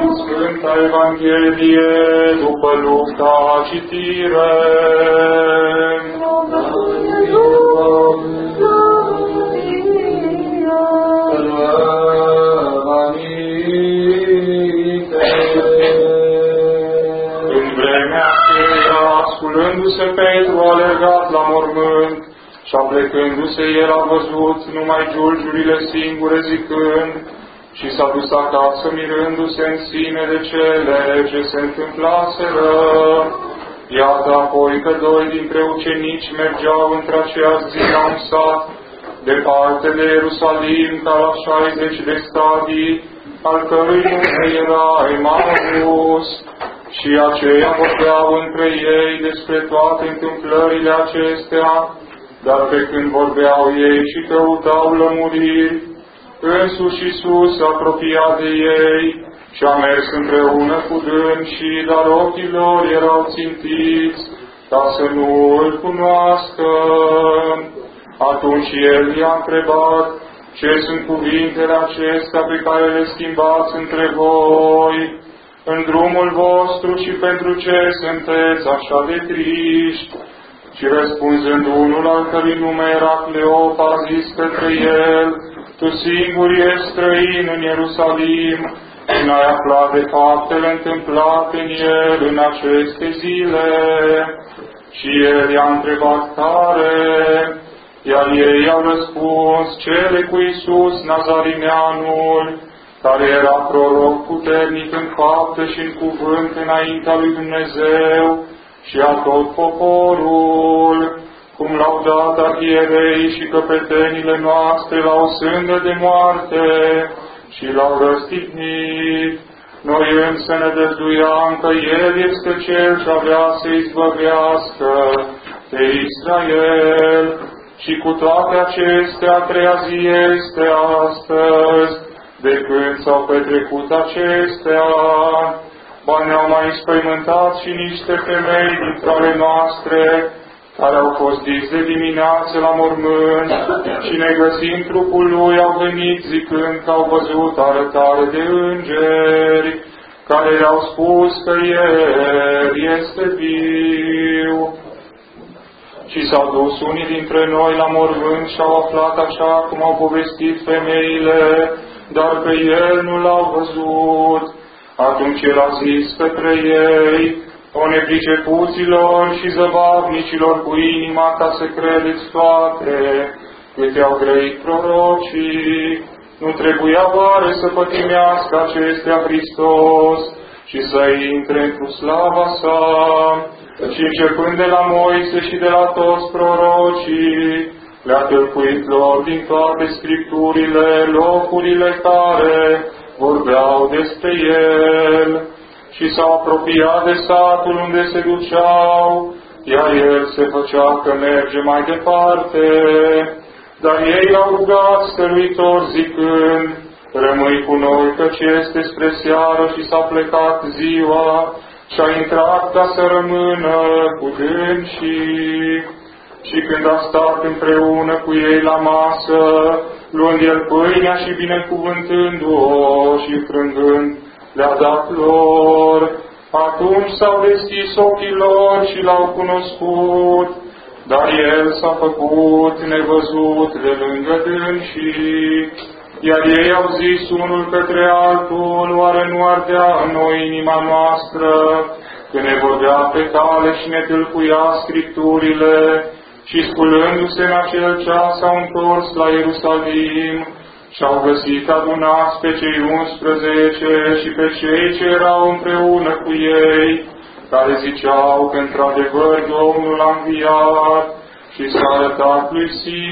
Sfânta Evanghelie după Luca, citire. În vremea aceea, sculându-se Petru, a alergat la mormânt și aplecându-se el a văzut numai giulgiurile singure zicând, și s-a dus acasă mirându-se în sine de cele ce se întâmplaseră. Iată apoi că doi dintre ucenici mergeau într-aceea zi la un sat, departe de Ierusalim, ca la 60 de stadii, al cărui nume era Emaus, și aceia vorbeau între ei despre toate întâmplările acestea, dar pe când vorbeau ei și căutau lămuriri, însuși Iisus s-a apropiat de ei și a mers împreună cu dânsii, dar ochii lor erau țintiți ca să nu îl cunoască. Atunci el i-a întrebat, ce sunt cuvintele acestea pe care le schimbați între voi în drumul vostru și pentru ce sunteți așa de triști? Și răspunzând unul al cărui nume era Cleop, a zis către el, tu singur ești străin în Ierusalim și n-ai aflat de faptele întâmplate în el în aceste zile. Și el i-a întrebat care, iar ei au răspuns, cele cu Iisus Nazarineanul, care era proroc puternic în faptă și în cuvânt înaintea lui Dumnezeu și a tot poporul, cum l-au dat arhierei și căpetenile noastre la o sândă de moarte și l-au răstignit. Noi însă ne dăjduiam că El este Cel ce avea să izbăvească pe Israel. Și cu toate acestea, a treia zi este astăzi, de când s-au petrecut acestea. Ba ne-au mai spăimântat și niște femei dintre ale noastre, care au fost dis de dimineață la mormânt și ne găsind trupul lui au venit zicând că au văzut arătare de îngeri, care le-au spus că El este viu. Și s-au dus unii dintre noi la mormânt și au aflat așa cum au povestit femeile, dar pe El nu l-au văzut. Atunci El a zis către ei, o nepricepuților și zăbavnicilor cu inima, ca să credeți toate câte au grăit prorocii. Nu trebuia oare să pătimească acestea Hristos și să intre într-o slava sa? Și începând de la Moise și de la toți prorocii, le-a tâlcuit lor din toate Scripturile locurile care vorbeau despre El. Și s-au apropiat de satul unde se duceau, iar el se făcea că merge mai departe. Dar ei l-au rugat stăruitor zicând, rămâi cu noi, căci este spre seară și s-a plecat ziua și a intrat ca să rămână cu dânsii. Și când a stat împreună cu ei la masă, luând el pâinea și binecuvântându-o și frângând, le-a dat lor. Atunci s-au deschis ochii lor și l-au cunoscut, dar el s-a făcut nevăzut de lângă dânsii. Iar ei au zis unul către altul, oare nu ardea în noi inima noastră, când ne vorbea pe cale și ne tâlcuia Scripturile, și sculându-se în acel ceas s-au întors la Ierusalim și-au găsit adunați pe cei 11 și pe cei ce erau împreună cu ei, care ziceau că într-adevăr Domnul a înviat și s-a arătat lui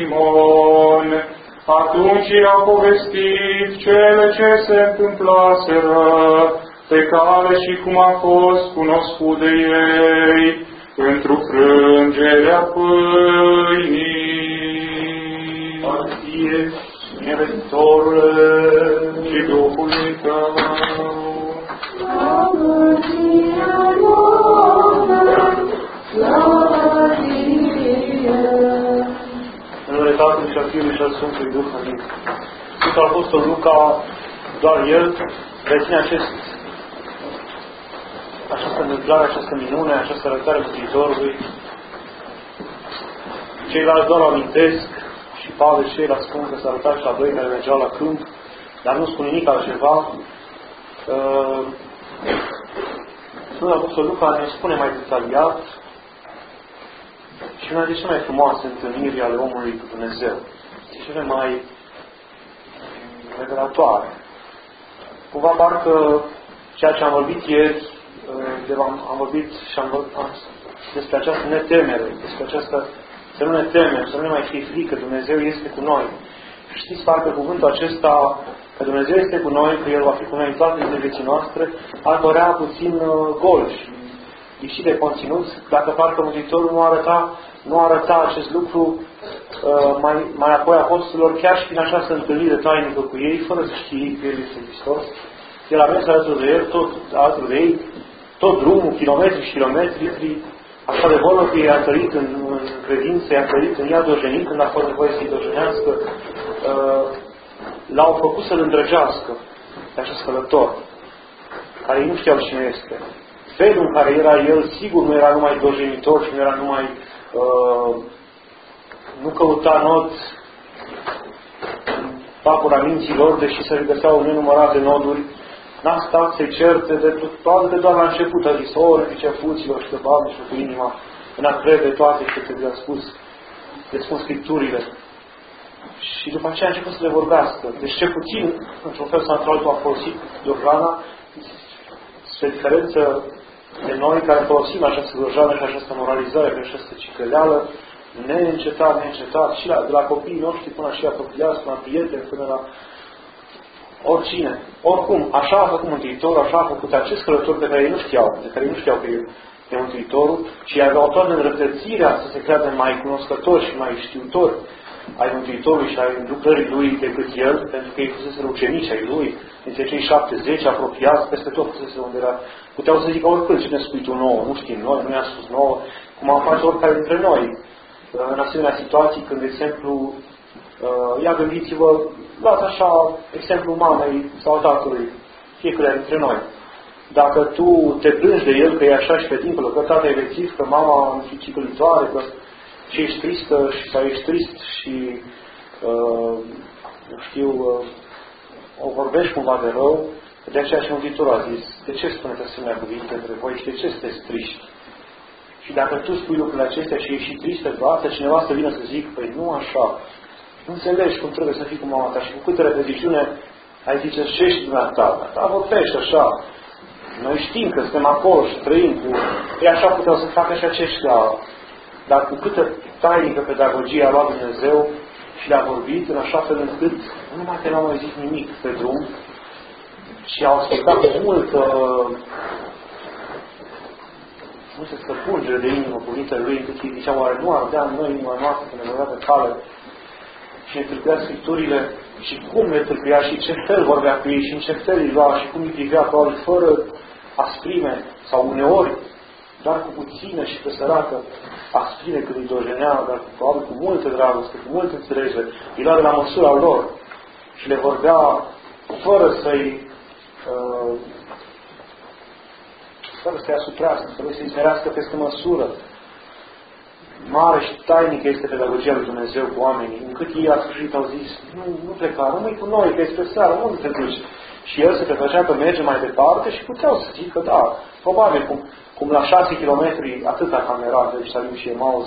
Simon. Atunci i-au povestit cele ce se întâmplaseră pe cale și cum a fost cunoscut de ei într-o frângerea pâinii. Ție, Meritorule și Duhului Tău. Slavă ție, în numele Tatălui și al Fiului și al Sfântului Duh. Amin. Sfântul Apostol Luca, doar el reține acest această întâmplare, această minune, această arătare Mântuitorului. Ceilalți doar o amintesc și Pavel și ceilalți spun că s-a arătat și la doi care mergeau la câmp, dar nu spun nimic altceva. Sfântul Apostol Luca ne spune mai detaliat și una dintre cele mai frumoase întâlniri ale omului cu Dumnezeu. Cele mai revelatoare. Cumva parcă ceea ce am vorbit ieri, am vorbit și am vorbit despre această netemere, despre această să nu ne temem, să nu ne mai fie frică, Dumnezeu este cu noi. Și știți, parcă cuvântul acesta, că Dumnezeu este cu noi, că El va fi cu noi în toate zilele vieții noastre, ar părea puțin gol și lipsit de conținut, dacă parcă Mântuitorul nu arăta acest lucru mai apoi apostolilor, chiar și prin această întâlnire tainică cu ei, fără să știe că El este Hristos. El a mers alături de ei, tot drumul, kilometri și kilometri, așa de vorbă că i-a trăit în credință, i-a trăit în ea dojenit, când a fost nevoie să-i dojenească, l-au făcut să-L îndrăgească pe acest călător, care ei nu știau cine este. Felul în care era el, sigur, nu era numai dojenitor și nu era numai nu căuta not în papura minților, deși se regăseau nenumărate noduri. N-a stat să-i certe de toate doar la început. A zis, pricefuților și de bani și cu inima, în a crede toate ce le-a spun Scripturile. Și după aceea a început să le vorbească. Deci ce puțin, într-un fel sau într-altul, a folosit Iorjana, spre diferență de noi care folosim această Iorjana și această moralizare, și această cicăleală, neîncetat, și de la copiii noștri până și apropiați, până la prieteni, până la oricine. Oricum, așa a făcut Mântuitorul, așa a făcut acest călător de care ei nu știau că e Mântuitorul, și aveau toată îndreptățirea să se creadă mai cunoscători și mai știutori ai Mântuitorului și ai lucrării Lui decât El, pentru că ei fuseseră ucenici ai Lui, dintre cei 70 apropiați, peste tot fusese unde era. Puteau să zică oricând, ce ne spui tu nouă, nu știm noi, nu i-a spus nouă, cum am face oricare dintre noi. În asemenea situații, când, de exemplu, ia gândiți-vă, luați așa exemplu mamei sau tatălui, fiecare dintre noi. Dacă tu te plângi de el că e așa și pe dincolo, că tata e vețiv, că mama e ciclitoare, că și ești tristă sau ești trist și o vorbești cumva de rău, de aceea și Mântuitorul a zis, de ce spuneți asemenea cuvinte între voi și de ce sunteți triști? Și dacă tu spui lucrurile acestea și ești și tristă de asta, cineva să vină să zic, păi nu așa, nu înțelegi cum trebuie să fii cu mama ta și cu câtă repeziciune ai zice, ce ești dumneata, dar vorbești așa. Noi știm că suntem acolo și trăim cu... Ei așa puteau să facă și aceștia, dar cu câtă tainică pedagogie a luat Dumnezeu și le-a vorbit în așa fel încât nu numai că n-au mai zis nimic pe drum și au ascultat cu multă stăpungere de inimă cuvintele Lui, încât ei ziceau, oare nu ardea în noi inima noastră când ne vorbea pe cale și ne tâlpea Scripturile și cum ne tâlpea și ce fel vorbea cu ei și în ce fel îi lua și cum îi privea probabil fără asprime sau uneori doar cu puțină și presărată asprime când îi dojenea, dar probabil cu multă dragoste, cu multă înțelegere, îi lua de la măsura lor și le vorbea fără să-i asuprească, fără să-i smerească peste măsură. Mare și tainică este pedagogia lui Dumnezeu cu oamenii, încât ei la sfârșit au zis, nu pleca, rămâi cu noi, că e spre seară, unde te duci? Și el se prefăcea că merge mai departe și puteau să zică, da, probabil, cum la 6 km, atâta cam era de Ierusalim și Emaus,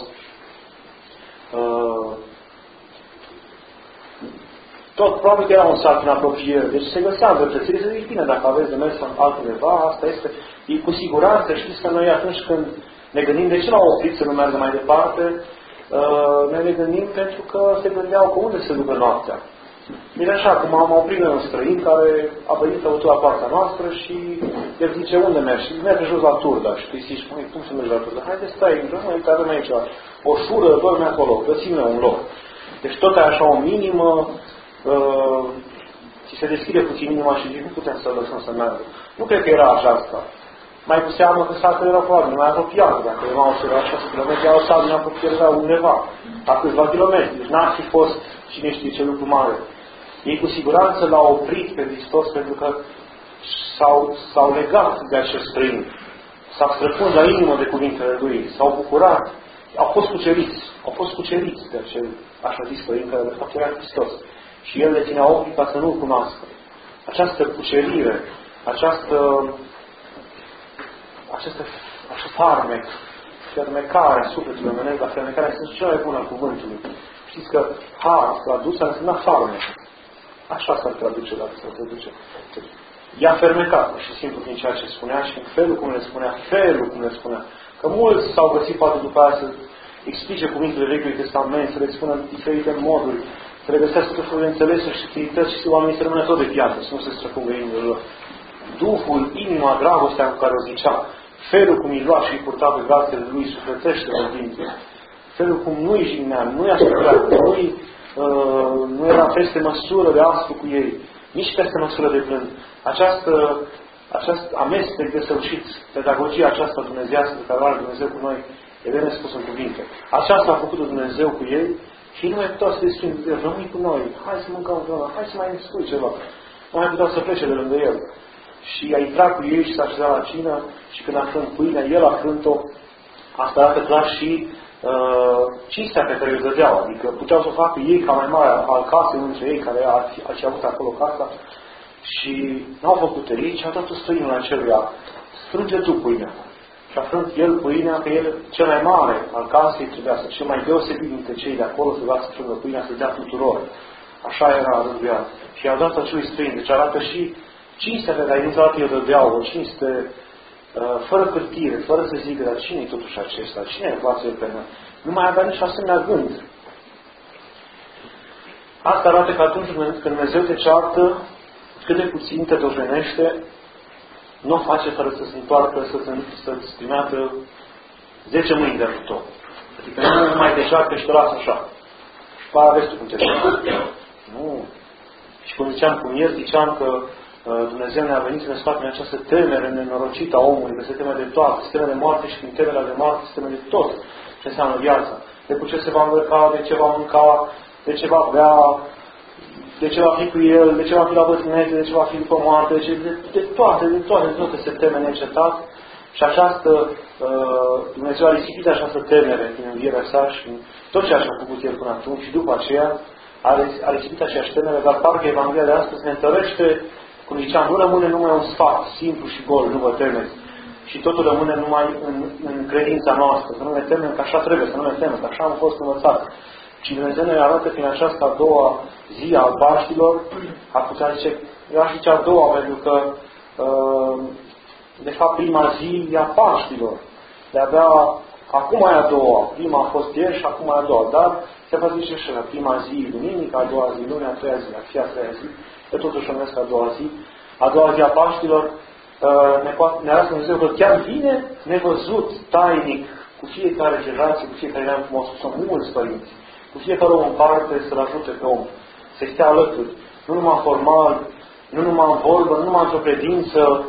tot probabil că era un sat în apropiere, deci se găsea în dreptățire, să zic, bine, dacă aveți de mers altundeva, asta este, e cu siguranță, știți că noi atunci când ne gândim de ce l-au oprit să nu meargă mai departe, noi ne gândim pentru că se gândeau că unde se ducă noaptea. Bine așa, cum am oprit un străin care a venit auto la partea noastră și el zice, unde mergi? Și merge jos la Turda. Și tu îi zici, măi, cum să mergi la Turda? Haide, stai, uite, avem aici o șură, dorme acolo, găsim un loc. Deci tot e așa o minimă, ți se deschide puțin inima și zici, nu putem să lăsăm să meargă. Nu cred că era așa asta. Mai cu seamă că satul era probabil mai apropiat. Dacă Emausul era 6 km, au sat din apropiere era undeva, la câțiva kilometri. Deci n-ar fi fost cine știe ce lucru mare. Ei cu siguranță l-au oprit pe Hristos pentru că s-au legat de acest străin. s-a străpuns la inimă de cuvintele lui, s-au bucurat, au fost cuceriți de acel, așa zis Părintele, de fapt era Hristos. Și El le ținea ochii ca să nu-L cunoască. Această cucerire, acest farmec, fermecarea sufletului omenesc, dar fermecarea este cea mai bună a cuvântului. Știți că har tradus ar însemna farmec. Așa s-ar traduce dacă s-ar traduce. I-a fermecat, și simplu din ceea ce spunea și în felul cum le spunea. Că mulți s-au găsit poate după aia să explice cuvintele Vechiului Testament, să le spună în diferite moduri, să le găsească tot felul de înțelesuri și utilități și oamenii să rămână tot de piață, să nu se străpungă inimile lor. Duhul, inima, dragostea cu care o zicea, felul cum îi lua și îi purta pe brațele lui, sufletește cuvintele, felul cum nu îi jignea, nu îi asupra, nu era peste măsură de aspru cu ei, nici peste măsură de blând. Acest amestec de săușit, pedagogia aceasta dumnezeiască pe care o are Dumnezeu cu noi, e bine spus în cuvinte. Aceasta a făcut Dumnezeu cu ei și nu mai puteau să le spun, rămâi cu noi, hai să mâncăm împreună, hai să mai îmi spui ceva. Nu mai puteau să plece de lângă El. Și a intrat cu ei și s-a așezat la cină și când a frânt pâinea, El a frânt-o, asta arată clar și cinstea pe care îi dădeau. Adică puteau să o facă ei ca mai mare al casei între ei care ar fi avut acolo casa. Și n-au făcut ei, ci au dat-o străinul aceluia. Strânge tu pâinea. Și a frânt el pâinea, că el cel mai mare al casei trebuia să cel mai deosebit dintre cei de acolo să dea să frângă pâinea, să dea tuturor. Așa era rânduiat. Și i-au dat acelui străin. Deci arată și cinstea pe care niciodată eu dădeau, o cinste fără cârtire, fără să zică, dar cine e totuși acesta? Cine îl poate pe noi? Nu mai avea nici asemenea gând. Asta arată că atunci când Dumnezeu te ceartă, cât de puțin te dojenește, nu o face fără să se întoarcă, să-ți primească 10 mâini de ajutor. Adică nu mai te ceartă și te lasă așa. Și pe aia vezi tu cum te ceartă. Nu. Și cum ziceam că Dumnezeu ne-a venit să ne scoată din această temere nenorocită a omului, că se teme de toate, se teme de moarte și din temerea de moarte se teme de tot ce înseamnă viața. De cu ce se va îmbrăca, de ce va mânca, de ce va bea, de ce va fi cu el, de ce va fi la bătrânețe, de ce va fi după moarte, de toate se teme neîncetat. Și această, Dumnezeu a risipit această temere prin învierea sa și tot ceea ce a făcut el până atunci și după aceea a risipit aceeași temere, dar parcă Evanghelia de astăzi ne întărește, cum ziceam, nu rămâne numai un sfat simplu și gol, nu vă temeți. Și totul rămâne numai în credința noastră, să nu ne temem că așa trebuie, să nu ne temem, că așa am fost învățat. Și Dumnezeu ne arată prin această a doua zi a Paștilor, ar putea zice, eu aș zice a doua, pentru că de fapt prima zi e a Paștilor. De-abia acum e a doua. Prima a fost ieri și acum e a doua. Dar se va zice și prima zi duminică, a doua zi luni, a treia zi, a fi a treia zi. Eu totuși o numesc a doua zi. A doua zi a Paștilor ne arată Dumnezeu că chiar vine nevăzut, tainic, cu fiecare generație, cu fiecare neam, cum au spus mulți părinți. Cu fiecare om în parte să-l ajute pe om. Să-i stea alături. Nu numai formal, nu numai în vorbă, nu numai într-o credință,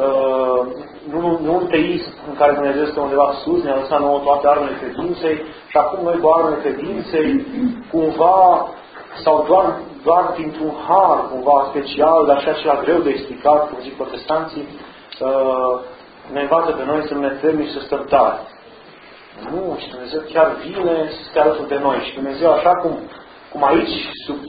nu un teism în care Dumnezeu este undeva sus, ne-a lăsat nouă toate armele credinței și acum noi cu armele credinței, cumva, sau doar printr-un har, cumva special, dar și acela greu de explicat, cum zic protestanții, ne învață pe noi să nu ne temem și să stăm tari. Nu, și Dumnezeu chiar vine să stea alături de noi. Și Dumnezeu, așa cum aici, sub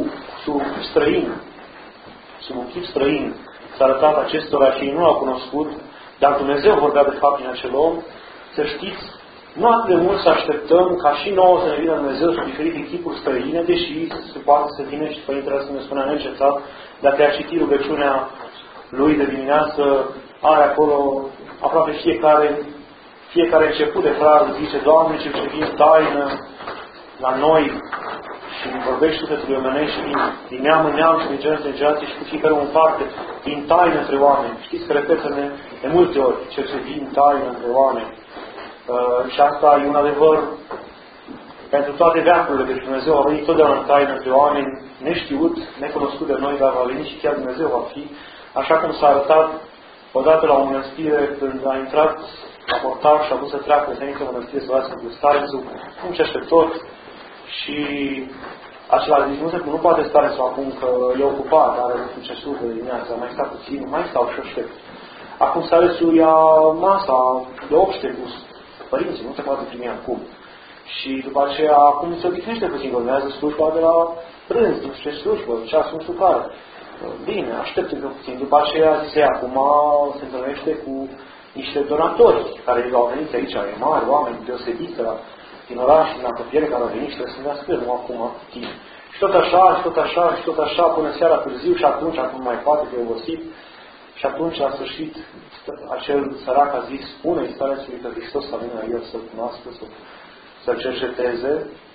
un chip străin, s-a arătat acestora și ei nu l-au cunoscut, dar Dumnezeu vorbea de fapt din acel om, să știți, nu atât de mult să așteptăm ca și nouă să ne vină Dumnezeu sub diferite chipuri străine, deși se poate să vină și Părintele să ne spunea neîncetat, dacă a citit rugăciunea lui de dimineață, are acolo aproape fiecare început de frază zice, Doamne, ce vin taină la noi și vorbești sufletului omenești și din neam în neam și din generație în generație și cu fiecare în parte, din taină între oameni. Știți că repetă-ne de multe ori, ce vin taină între oameni. Și asta e un adevăr pentru toate veacurile, deci Dumnezeu a venit totdeauna în taină între oameni, neștiut, necunoscut de noi, dar va veni și chiar Dumnezeu va fi, așa cum s-a arătat odată la o mănăstire când a intrat la portar și a vrut să treacă să intre în mănăstire să vadă cu starețul, muncește tot și acela a zis, nu poate starețul acum că e ocupat, are un succesur de dimineață, mai sta puțin, mai stau și aștept. Acum Starețul ia masa de obște cu părinții, nu se poate primi acum. Și după aceea, acum se odihnește puțin, urmează slujba de la prânz, nu știu ce slujbă, ceasul nu știu care. Bine, aștept încă puțin. După aceea, zise, acum se întâlnește cu niște donatori care au venit aici, mari, oameni deosebiți din oraș, din apropiere, care au venit și trebuie să ne ascult, nu acum timp. Și tot așa, și tot așa, și tot așa, până seara târziu și atunci, acum mai poate că e obosit. Și atunci, la sfârșit, acel sărac a zis, spune-i Starețului că Hristos a venit la el să-l cunoască, să-l cerceteze.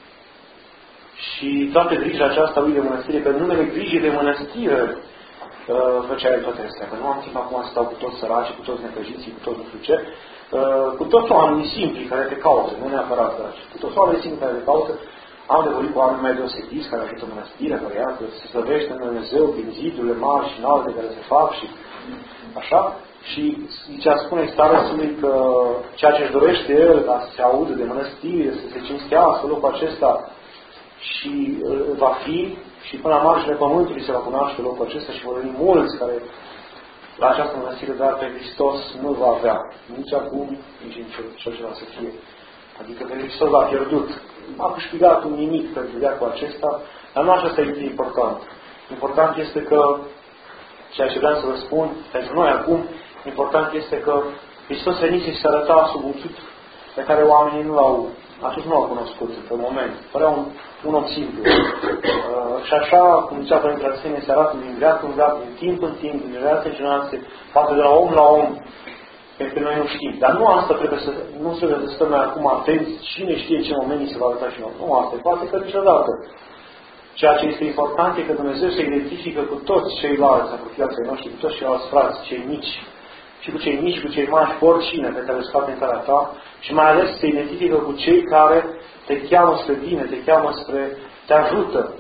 Și toată grija aceasta lui de mănăstire, pe numele grijii de mănăstire, făcea el toate astea. Că nu am timp acum să stau cu toți săraci, cu toți necăjiții, cu toți nu știu ce, cu toți oamenii simpli care te caută, nu neapărat săraci, cu toți oamenii simpli care te caută. Am de vorbit cu oameni mai deosebiți care ajută mănăstirea, care iată, se slăvește în Dumnezeu prin zidurile mari și înalte care se fac și așa. Și zicea, spune Starețului că ceea ce își dorește el ca să se audă de mănăstire, să se cinstească locul acesta și va fi, și până la marginile pământului se va cunoaște locul acesta și vor veni mulți care la această mănăstire, dar pe Hristos nu va avea. Nici acum, nici în ce va să fie. Adică pe Hristos l-a pierdut. A câștigat un nimic pentru viacul acesta, dar nu așa este important. Important este că, ceea ce vreau să vă spun, pentru noi acum, important este că Hristos venise și se arăta sub un chip pe care oamenii atunci nu l-au cunoscut în moment. Părea un om simplu. Și așa, cum zicea Părintele Arsenie, se arată din viață în viață, din timp în timp, din generație în generație, poate de la om la om, pentru că noi nu știm. Dar nu asta nu trebuie să stăm noi acum atenți, cine știe ce moment se va arăta și noi. Nu asta, poate că niciodată. Ceea ce este important e că Dumnezeu se identifică cu toți ceilalți apropiații noștri, cu toți ceilalți frați, cei mici, și cu cei mici, cu cei mari, cu oricine pe care îl scoate în calea ta, și mai ales se identifică cu cei care te cheamă spre bine, te ajută,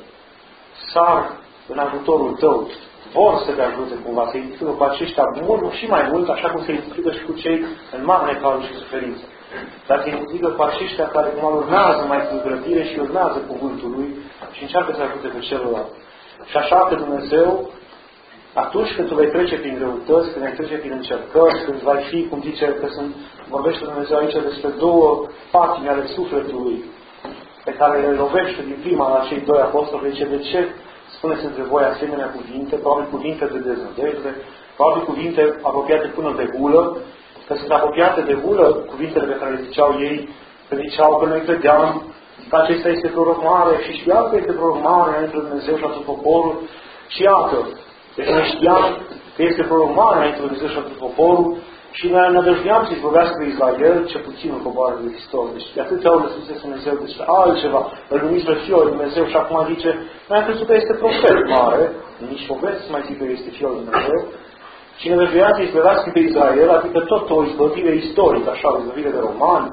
sar în ajutorul tău, vor să te ajute cumva, se identifică cu aceștia mult și mai mult, așa cum se identifică și cu cei în mare necazuri și suferință. Dar se identifică cu aceștia care cum urmează mai cu grăbire și urmează cuvântul lui și încearcă să ajute pe celălalt. Și așa că Dumnezeu, atunci când tu vei trece prin greutăți, când vei trece prin încercări, când vei fi, cum zice, că vorbește Dumnezeu aici despre două patimi ale sufletului, pe care le lovește din prima la cei doi apostoli, zice, de ce spuneți între voi asemenea cuvinte, probabil cuvinte de deznădejde, probabil cuvinte apropiate până de gulă, că sunt apropiate de gulă cuvintele pe care le ziceau ei, că ziceau că noi credeam că acesta este proroc mare și știam că este proroc mare între Dumnezeu și atât poporul și iată, deci noi știam că este proroc mare înainte de Dumnezeu și atât poporul și noi nădăjduiam să-i vorbească de Israel, ce puțin în popoară de Hristos. Deci de atâtea ori Sfântul Dumnezeu despre altceva, îl numiți pe Fiul lui Dumnezeu și acum zice, noi am crezut că este profet mare, nici poveste să mai zic că este Fiul lui Dumnezeu, și nădăjduiam să-i izbăvească pe Israel, adică tot o izbăvire istorică, așa, o izbăvire de romani,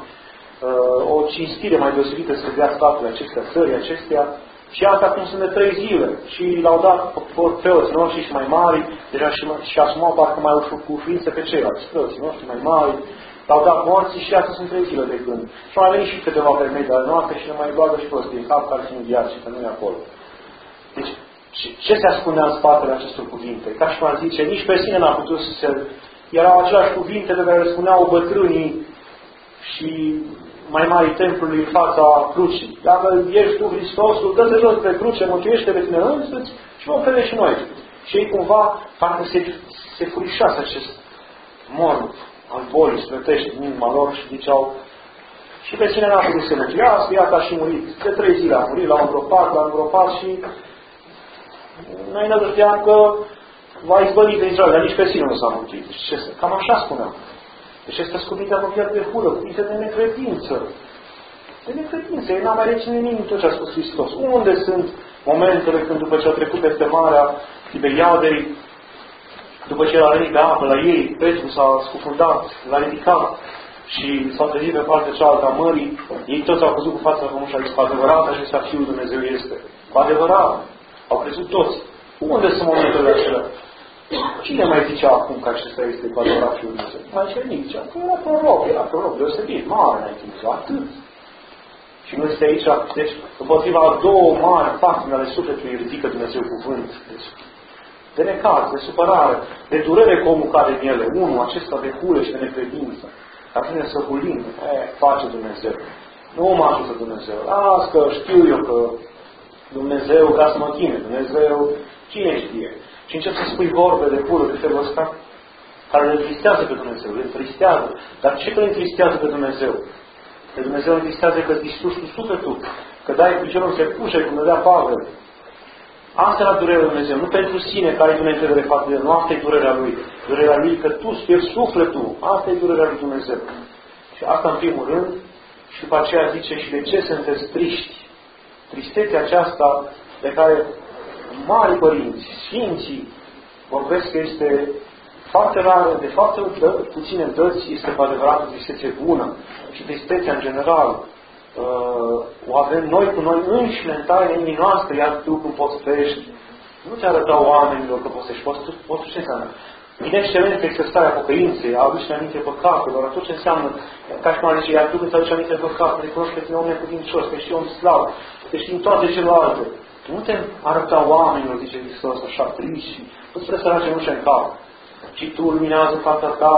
o cinstire mai deosebită să dea statele acestea, țării acestea. Și asta acum sunt de 3 zile. Și l-au dat preoții noștri și mai mari, deja și asumau parcă mai ușor cu ușurință pe ceilalți. Preoții noștri mai mari, l-au dat morții și asta sunt 3 zile de când. Și mai venit și câteva femei de-ale noastre și le mai bagă și prostii în cap care sunt viați și că nu e acolo. Deci, ce se ascundea în spatele acestor cuvinte? Ca și cum ar zice, nici pe sine n-a putut să se... Erau aceleași cuvinte de care le spuneau bătrânii și mai mari templului în fața crucii. Dacă ești tu Hristosul, dă-te jos pe cruce, mântuiește pe tine însuți și vom crede și noi. Și ei cumva parcă se furișează acest morb al bolii sfântești din inima lor și ziceau și pe cine n-a putut să mântuiască, iată a și murit. De 3 zile a murit, l-au îngropat și noi ne gândeam că va izbăvi pe Israel, dar nici pe sine nu s-a mântuit. Deci, cam așa spuneam. Deci este cuvinte apropiat de hulă, cuvinte de necredință. De necredință. Ei n-a mai reținut nimic tot ce a spus Hristos. Unde sunt momentele când după ce a trecut peste Marea Tiberiadei, după ce a venit pe apă la ei, Petru s-a scufundat, l-a ridicat și s-a trezit pe partea cealaltă a mării, ei toți au văzut cu fața cum și-a zis, cu adevărat acesta Fiul Dumnezeu este. Cu adevărat. Au crezut toți. Unde sunt momentele acelea? Cine mai zicea acum că acesta este cu adevărat Fiul Dumnezeu? Mai zicea nimic. Zicea că era proroc, deosebit, mare înainte de ziua, atât. Și nu este aici, deci, împotriva 2 mari patimi ale sufletului ridică Dumnezeu cuvânt. Deci, de necaz, de supărare, de durere cu omul care din ele. Unul, acesta de hulă și de necredință. Dar vine să hulim, face Dumnezeu. Nu mă ajută Dumnezeu. Las că știu eu că Dumnezeu vrea să mă chine. Dumnezeu, cine știe? Și încep să spui vorbe de hulă de felul ăsta, care îl întristează pe Dumnezeu, îl întristează. Dar ce că îl întristează pe Dumnezeu? Pe Dumnezeu îl întristează că îți distrugi tu sufletul, că dai piciorul în secușă, cum îl dea Pavel. Asta era durerea lui Dumnezeu, nu pentru sine care ai încredere față de el, nu asta e durerea lui. Durerea lui că tu îți pierzi sufletul, asta e durerea lui Dumnezeu. Și asta în primul rând, și după aceea zice și de ce sunteți triști. Tristețea aceasta de care mari părinți, sfinții, vorbesc că este foarte rară, de foarte puține dăți, este cu adevărat o tristețe bună. Și tristețea în general o avem noi cu noi înșine în taina inimii noastre, iar tu când postești, nu te arăta oamenilor că postești, postești ce înseamnă? Vine excelență exercitarea pocăinței, a aduce aminte păcatelor, tot ce înseamnă, ca și cum zice, iar tu când ți-aduce aminte păcatele, recunoști că tine om neputincios, că ești om slab, că ești în toate celelalte. Tu nu te arăta oamenilor, zice Hristos, așa triști și nu-ți trebuie să arăți ușa în cap. Și tu luminează fața ta,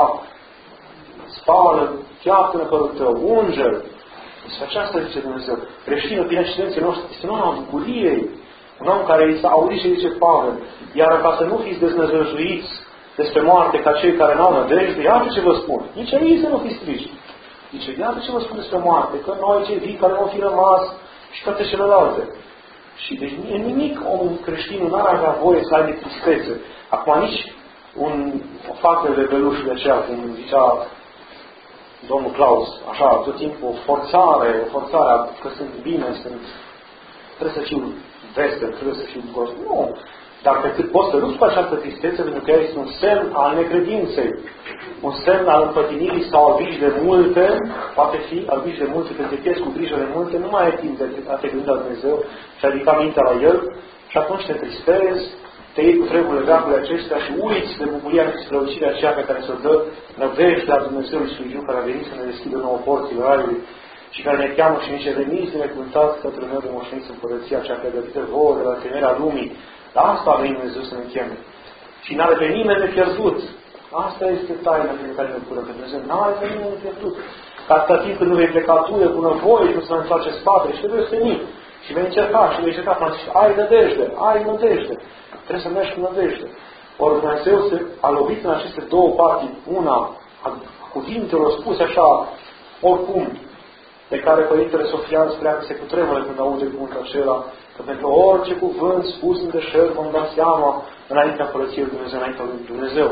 spală, chiar până părul tău, unge-l. Și aceasta zice Dumnezeu. Creștinul, prin excelenței noastre, este un om al bucuriei. Un om care îi s-a auzit și zice Pavel. Iar ca să nu fiți deznădăjduiți despre moarte ca cei care n-au nădejde, iată ce vă spun. Nici aici să nu fiți triști. Zice, iată ce vă spun despre moarte, că noi cei vii care nu fi rămas și toate celelalte. Și deci în nimic omul creștinul n-ar avea voie să aibă tristețe. Acum nici o facă de belușul de aceea, cum zicea domnul Claus, așa, tot timpul o forțare, că sunt bine, trebuie să fiu vesel, trebuie să fiu bucuros. Nu! Dar pe cât poți să lupți cu această tristețe, pentru că este un semn al necredinței, un semn al împătinirii sau al grijii de multe, poate fi al grijii de multe, pentru că te cu grijă de multe, nu mai ai timp de a te gândi la Dumnezeu și a ridica mintea la El și atunci te tristezi, te iei cu treburile veacului acestea și uiți de bucuria și strălucirea aceea pe care ți-o dă nădejdea Dumnezeului Sfântul care a venit să ne deschidă nouă porții Raiului și care ne cheamă și nici veniți binecuvântați către noi de moșteniți împărăția cea pregătită vouă de la temerea lumii. La asta a venit Dumnezeu să ne cheme. Și n-are pe nimeni de pierdut. Asta este taina pe care ne bucurăm pe Dumnezeu. N-are pe nimeni de pierdut. Ca atâta timp când nu vei pleca tu de bună voie și nu să ne întoarce spatele și te vei veni. Și vei încerca și vei încerca până și ai nădejde. Trebuie să mergi cu nădejde. Ori Dumnezeu a lovit în aceste două partii, una a cuvintelor spuse așa, oricum, de care Părintele Sofian spunea că se cutremură când aude cuvântul acela, că pentru orice cuvânt spus în deșert vom da seama înaintea Împărăției lui Dumnezeu, înaintea lui Dumnezeu.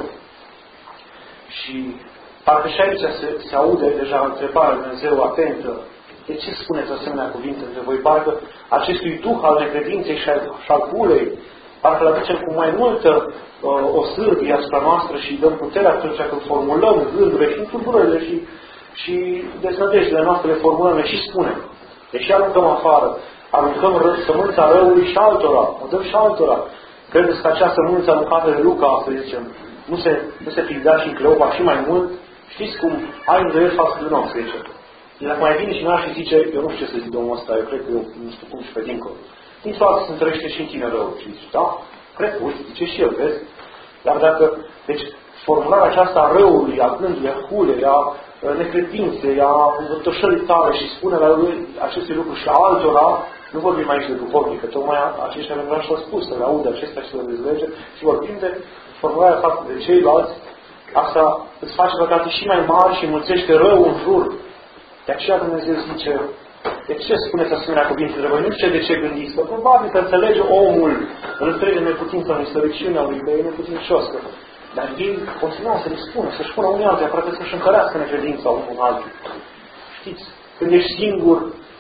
Și parcă și aici se aude deja întrebarea lui Dumnezeu atentă. De ce spuneți asemenea cuvinte între voi? Parcă acestui duh al necredinței și al hulei, parcă îl aducem cu mai multă o sârbie asupra noastră și dăm puterea atunci când formulăm gândurile și întâmplările și deznădejdile noastre le formulăm, le și spunem. Deși aruncăm afară, aruncăm sămânța răului și altora, o dăm și altora. Credeți că acea sămânță aruncată de Luca, să zicem, nu se filda și în Cleopa și mai mult? Știți cum ai îndoieli față de un om, să zicem. Dacă mai vine cineva și zice, eu nu știu ce să zic domnul ăsta, eu cred că eu nu știu cum și pe dincolo. Dintr-o dată se întărește și în tine rău. Și zice, da, cred că, uite, zice și el, vezi? Dar dacă, deci, formularea aceasta a răului, a gândului, a hulei, a necredinței, a învătășării tale și spunerea lui aceste lucruri și a altora, nu vorbim aici de duhovnic, că tocmai aceștia ne și-au spus să le audă acestea și să le dezlege, și vorbim de formularea față de ceilalți, asta îți face păcate și mai mari și înmulțește rău în jur. De aceea Dumnezeu zice, de ce spuneți asemenea cuvinte de voi? Nu știu de ce gândiți, că probabil că înțelege omul, îl înțelege neputința în istoriciunea lui, că e neputincios. Dar ei continuau să le spună, să-și spună unii alții, aproape să-și încărească necredința unul altul. Știți, când ești singur,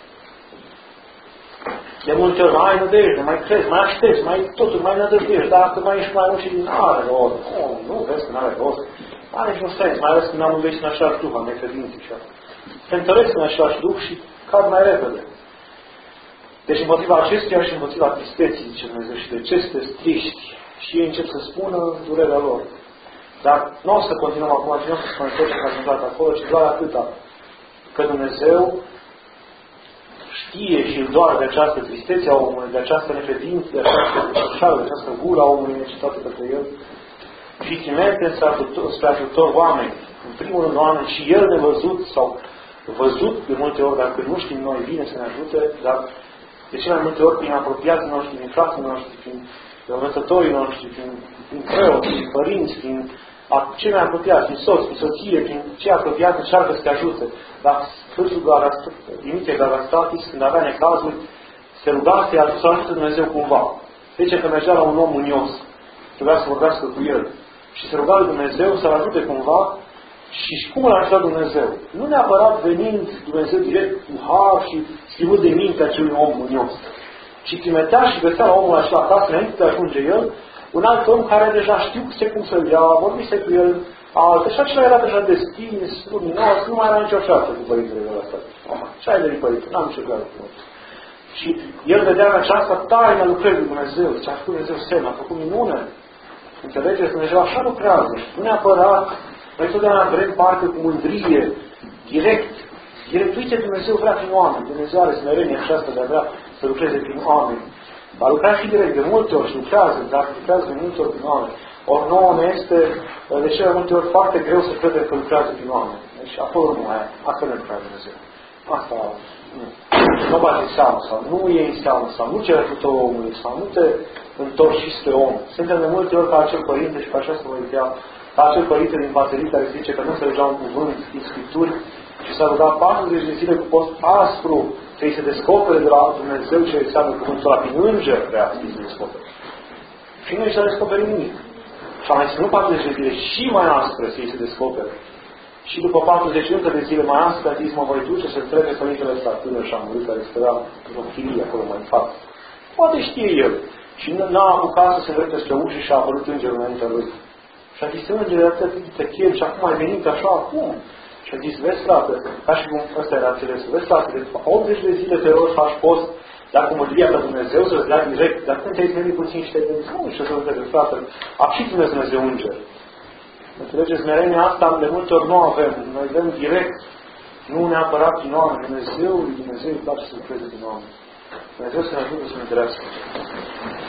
de multe ori mai ai nădejde, mai crezi, mai aștepți, mai nădăjduiești, dar dacă mai ești mai mult și din are rost, nu vezi că n-are rost, are niciun sens, mai ales când amândoi în același duh al necredinței și așa. Se întăresc în același duh și cad mai repede. Deci împotriva acestuia și împotriva tristeții, zice Dumnezeu, și de ce sunteți triști? Și ei încep să spună durerea lor. Dar nu o să continuăm acum, și nu o să spunem tot ce s-a întâmplat acolo, ci doar atâta. Că Dumnezeu știe și îl doare de această tristețe a omului, de această necredință, de această șală, de această gură a omului necesitate către el și trimite spre ajutor oameni. În primul rând oameni și el nevăzut sau văzut de multe ori, dacă nu știm noi, vine să ne ajute, dar de cele mai multe ori prin apropiații noștri, prin frații noștri, prin învățătorii noștri, prin preoți, prin părinți, prin cei mai apropiați, prin soț, prin soție, prin cei apropiați încearcă să te ajute. Dar Sfântul Dimitrie Garastatis, când avea necazuri, se ruga să-i ajute Dumnezeu cumva. Zice că mergea la un om mânios, trebuia să vorbească cu el. Și se ruga lui Dumnezeu să-l ajute cumva și cum l-a ajutat Dumnezeu? Nu neapărat venind Dumnezeu direct cu har și schimbând de mintea acelui om mânios, ci trimitea și găsea la omul acela acasă, înainte de a ajunge el, un alt om care deja știuse cum să-l ia, vorbise cu el altă și acela era deja destins, luminos, nu mai era nicio ceartă cu părintele de la stat. Ce ai venit, părinte? N-am nicio ceartă cu noi. Și el vedea în această taină lucrării lui Dumnezeu, ce-a făcut Dumnezeu semn, a făcut minune. Înțelegeți? Dumnezeu așa lucrează. Nu neapărat, noi totdeauna vrem parcă cu mândrie, direct. Uite, Dumnezeu vrea prin oameni. Dumnezeu are smerenie aceasta de a vrea să lucreze prin oameni. Va lucra și direct, de multe ori și lucrează, dar lucrează de multe ori prin oameni. Ori nouă ne este de cele multe ori foarte greu să credem că lucrează prin oameni. Deci acolo nu mai asta nu lucrează Dumnezeu. Asta nu bate în seamă sau nu e în seamă sau nu cere ajutorul omului sau nu te întorci și spre om. Suntem de multe ori ca acel părinte și pe așa să vă uitea, ca acel părinte din Paserii care zice că nu înțelegea un cuvânt din Scripturi și s-a rugat 40 de zile cu post aspru să-i se descopere de la Dumnezeu ce înseamnă cuvântul ăla, prin înger vrea să-i se descopere. Și nu i s-a descoperit nimic. Și a mai ținut 40 de zile și mai aspre să-i se descopere. Și după 40 de zile mai aspre a zis, mă voi duce să întrebe părintele ăsta tânăr și amurât care stărea în chilie acolo mai în față. Poate știe el. Și n-a apucat să se îndrepte spre ușă și a apărut îngerul înaintea lui. Și a zis, îngerul atât de chel și acum ai venit așa, acum? Și a zis, vezi, frate, ca și cum ăsta era înțelesul, vezi, frate, de 80 de zile te rog să faci post, dar cu mândria pe Dumnezeu, să-ți dea direct, dar când te-ai zmenit puțin și te-ai gândit, nu, și să vezi, frate, a și Dumnezeu înger. Înțelegeți, smerenia asta de multe ori nu avem. Noi vrem direct, nu neapărat din oameni. Dumnezeu îi place să lucreze din oameni. Dumnezeu să ne ajute să ne întrească.